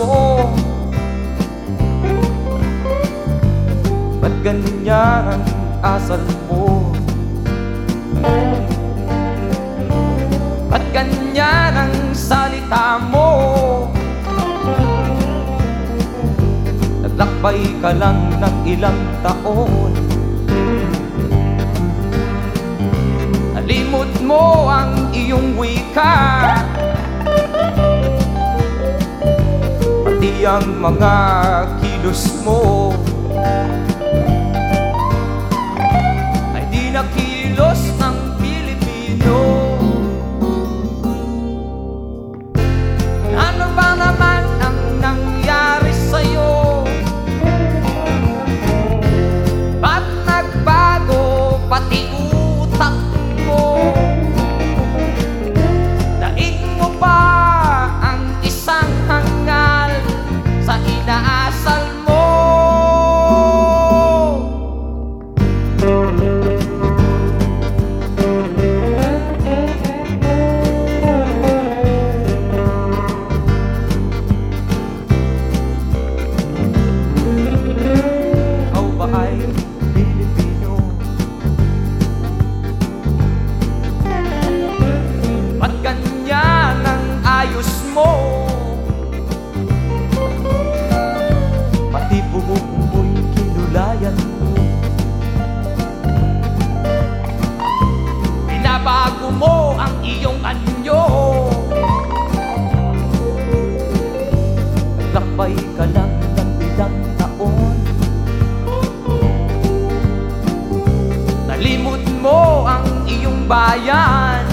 mo? Ba't ganyan ang asal mo? Ba't ganyan ang salita mo? Naglakbay ka lang ng ilang taon, nalimot mo ang iyong wika, pati ang mga kilos mo ay di na kilos ng Pilipino. Ano ba naman ang nangyari sa'yo? Ba't nagbago pati utak mo? Daig mo pa ang isang hangal sa inaasal mo. Ikaw ba ay Pilipino? Ba't ganyan ang ayos mo? Pati buhok mo'y kinulayan mo, binabago mo ang iyong anyo. Naglakbay ka lang ng ilang taon, nalimot mo ang iyong bayan,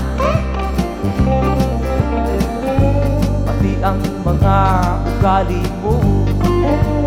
pati ang mga ugali mo